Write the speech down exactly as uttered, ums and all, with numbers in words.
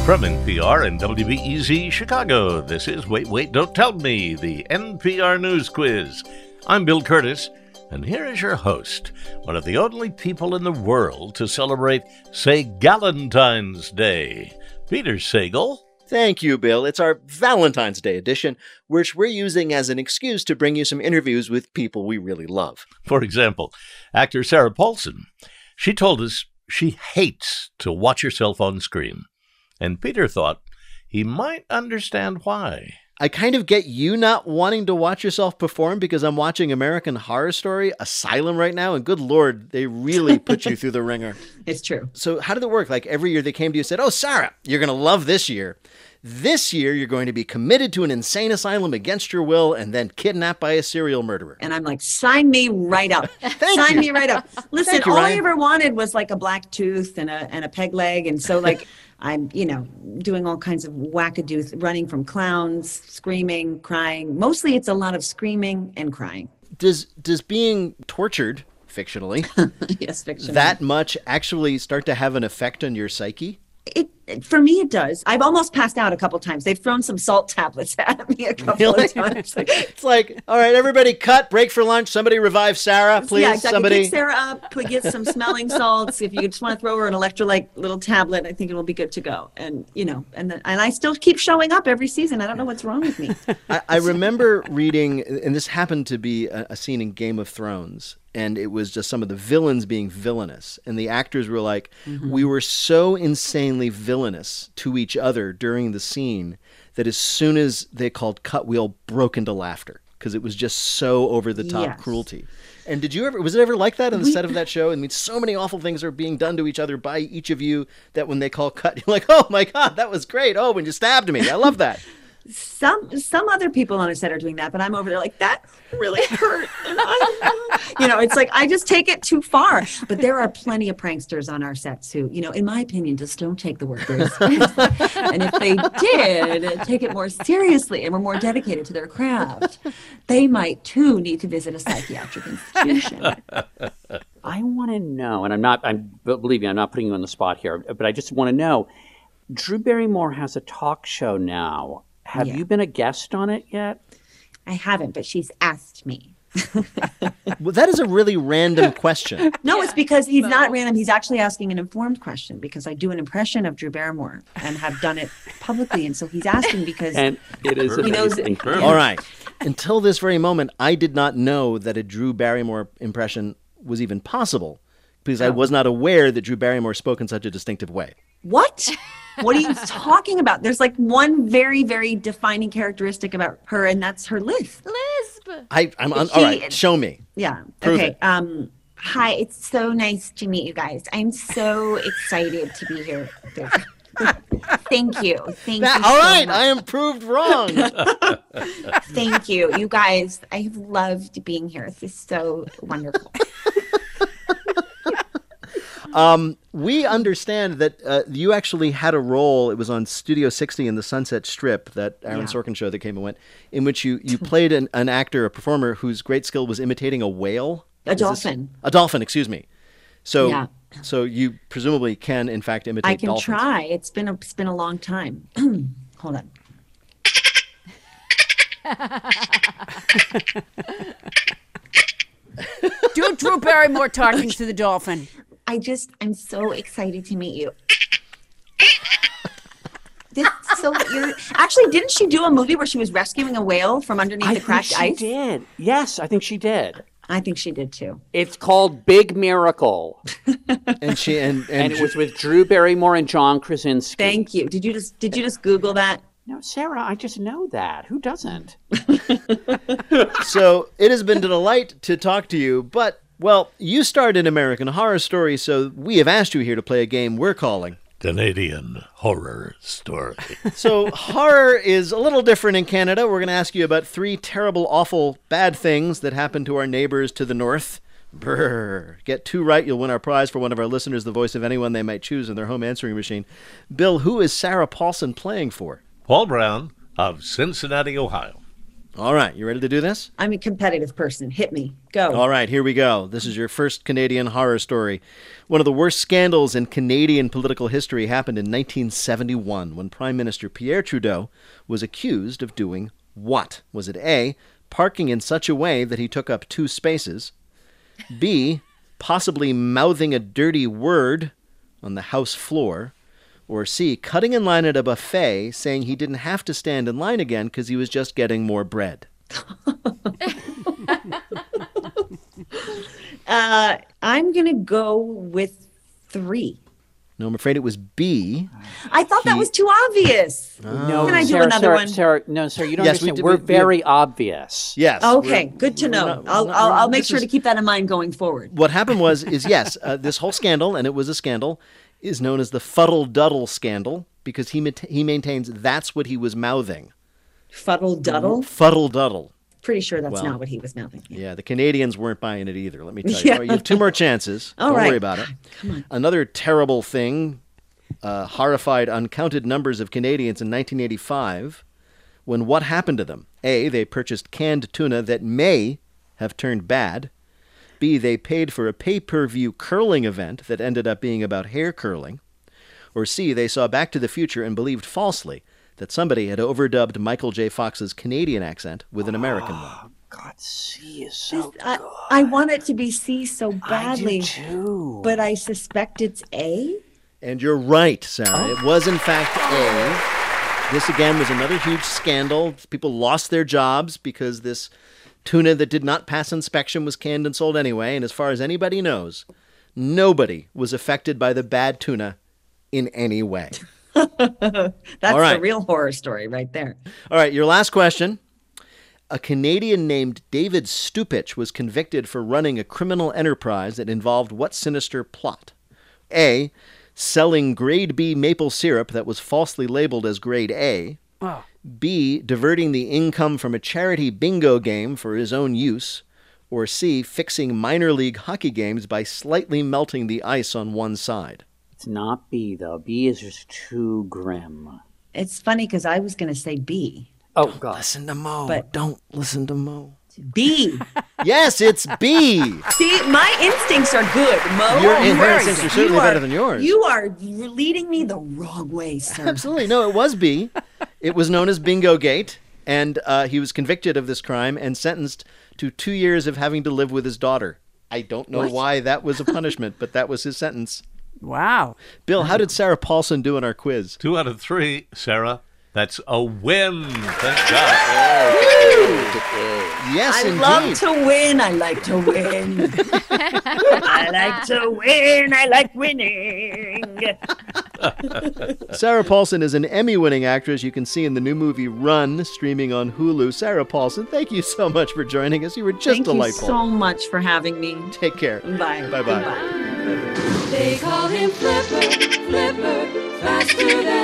From N P R and W B E Z Chicago, this is Wait, Wait, Don't Tell Me, the N P R News Quiz. I'm Bill Curtis, and here is your host, one of the only people in the world to celebrate, say, Galentine's Day, Peter Sagal. Thank you, Bill. It's our Valentine's Day edition, which we're using as an excuse to bring you some interviews with people we really love. For example, actor Sarah Paulson. She told us she hates to watch herself on screen. And Peter thought he might understand why. I kind of get you not wanting to watch yourself perform because I'm watching American Horror Story Asylum right now, and good Lord, they really put you through the ringer. It's true. So how did it work? Like every year they came to you and said, oh, Sarah, you're going to love this year. This year, you're going to be committed to an insane asylum against your will and then kidnapped by a serial murderer. And I'm like, sign me right up. Thank sign you. me right up. Listen, Thank you, all Ryan. I ever wanted was like a black tooth and a and a peg leg. And so like I'm, you know, doing all kinds of wackadoo, running from clowns, screaming, crying. Mostly it's a lot of screaming and crying. Does does being tortured, fictionally, Yes, fiction. that much actually start to have an effect on your psyche? It, it for me it does. I've almost passed out a couple times. They've thrown some salt tablets at me a couple Really? of times. It's like, all right, everybody cut, break for lunch. Somebody revive Sarah, please. Yeah, exactly. Somebody. Pick Sarah up, put get some smelling salts. If you just want to throw her an electrolyte little tablet, I think it'll be good to go. And you know, and the, and I still keep showing up every season. I don't know what's wrong with me. I, I remember reading, and this happened to be a, a scene in Game of Thrones, and it was just some of the villains being villainous. And the actors were like, mm-hmm. we were so insanely villainous to each other during the scene that as soon as they called cut, we all broke into laughter because it was just so over the top Yes. cruelty. And did you ever, was it ever like that on the We- set of that show? I mean, so many awful things are being done to each other by each of you that when they call cut, you're like, oh my God, that was great. Oh, when you stabbed me. I love that. Some some other people on a set are doing that, but I'm over there like that really hurt. And I, you know, it's like I just take it too far. But there are plenty of pranksters on our sets who, you know, in my opinion, just don't take the work very seriously. And if they did take it more seriously and were more dedicated to their craft, they might too need to visit a psychiatric institution. I want to know, and I'm not, I'm believe me, I'm not putting you on the spot here, but I just want to know, Drew Barrymore has a talk show now. Have Yeah. you been a guest on it yet? I haven't, but she's asked me. Well, that is a really random question. No, it's because he's not random. He's actually asking an informed question because I do an impression of Drew Barrymore and have done it publicly. And so he's asking because And it is He knows amazing. it. All right. Until this very moment, I did not know that a Drew Barrymore impression was even possible because I was not aware that Drew Barrymore spoke in such a distinctive way. what? What are you talking about? There's like one very, very defining characteristic about her, and that's her lisp. Lisp. I, I'm on, He- all right. Show me. Yeah. Prove okay. it. Um, hi, it's so nice to meet you guys. I'm so excited to be here. Thank you. Thank That, you. all so right. much. I am proved wrong. Thank you. You guys, I have loved being here. This is so wonderful. Um, we understand that uh, you actually had a role. It was on Studio sixty in the Sunset Strip, that Aaron Yeah. Sorkin show that came and went, in which you, you played an, an actor, a performer whose great skill was imitating a whale. A Is this- dolphin. a dolphin, excuse me. So, Yeah. so you presumably can, in fact, imitate I can dolphins. try. It's been a, it's been a long time. Hold on. Do Drew Barrymore talking to the dolphin. I just, I'm so excited to meet you. This, so you're actually, didn't she do a movie where she was rescuing a whale from underneath I the think cracked she ice? did. Yes, I think she did. I think she did too. It's called Big Miracle, And she and and, and it was with Drew Barrymore and John Krasinski. Thank you. Did you just, did you just Google that? No, Sarah, I just know that. Who doesn't? so it has been a delight to talk to you. But well, you starred in American Horror Story, so we have asked you here to play a game we're calling Canadian Horror Story. So horror is a little different in Canada. We're going to ask you about three terrible, awful, bad things that happened to our neighbors to the north. Brrr. Get two right, you'll win our prize for one of our listeners, the voice of anyone they might choose in their home answering machine. Bill, who is Sarah Paulson playing for? Paul Brown of Cincinnati, Ohio. All right, you ready to do this? I'm a competitive person. Hit me. Go. All right, here we go. This is your first Canadian horror story. One of the worst scandals in Canadian political history happened in nineteen seventy-one when Prime Minister Pierre Trudeau was accused of doing what? Was it A, parking in such a way that he took up two spaces, B, possibly mouthing a dirty word on the House floor, or C, cutting in line at a buffet saying he didn't have to stand in line again because he was just getting more bread? uh, I'm going to go with three. No, I'm afraid it was B. I thought He- that was too obvious. No, Can I do Sarah, another Sarah, one? Sarah, no, sir, you don't Yes, we understand. did- We're we- we- very obvious. Yes. Okay, we're- good to we're know. not- we're I'll, not- I'll, I'll this make sure is- to keep that in mind going forward. What happened was, is yes, uh, this whole scandal, and it was a scandal, is known as the Fuddle Duddle scandal because he ma- he maintains that's what he was mouthing. Fuddle duddle. Fuddle Duddle. Pretty sure that's Well, not what he was mouthing. Yeah, the Canadians weren't buying it either. Let me tell you. Yeah. All right, you have two more chances. All Don't right. worry about it. Come on. Another terrible thing uh, horrified uncounted numbers of Canadians in nineteen eighty-five when what happened to them? A, they purchased canned tuna that may have turned bad. B, they paid for a pay-per-view curling event that ended up being about hair curling. Or C, they saw Back to the Future and believed falsely that somebody had overdubbed Michael J. Fox's Canadian accent with an American one. God, C is so I, good. I want it to be C so I badly, do too. but I suspect it's A. And you're right, Sarah. It was, in fact, A. This, again, was another huge scandal. People lost their jobs because this tuna that did not pass inspection was canned and sold anyway. And as far as anybody knows, nobody was affected by the bad tuna in any way. That's All right. the real horror story right there. All right, your last question. A Canadian named David Stupich was convicted for running a criminal enterprise that involved what sinister plot? A, selling grade B maple syrup that was falsely labeled as grade A. Oh. B, diverting the income from a charity bingo game for his own use. Or C, fixing minor league hockey games by slightly melting the ice on one side. It's not B, though. B is just too grim. It's funny because I was going to say B. Oh, God. Listen to Mo. But- Don't listen to Mo. B. Yes, it's B. See, my instincts are good, Mo. Your You are- instincts are certainly you better than yours. You are leading me the wrong way, sir. Absolutely. No, it was B. It was known as Bingo Gate, and uh, he was convicted of this crime and sentenced to two years of having to live with his daughter. I don't know What? why that was a punishment, but that was his sentence. Wow. Bill, how did Sarah Paulson do in our quiz? Two out of three, Sarah. That's a win. Thank God. Yes, I indeed. love to win. I like to win. I like to win. I like winning. Sarah Paulson is an Emmy-winning actress you can see in the new movie Run, streaming on Hulu. Sarah Paulson, thank you so much for joining us. You were just Thank delightful. you so much for having me. Take care. Bye. Bye-bye. Goodbye. They call him Flipper, Flipper, faster than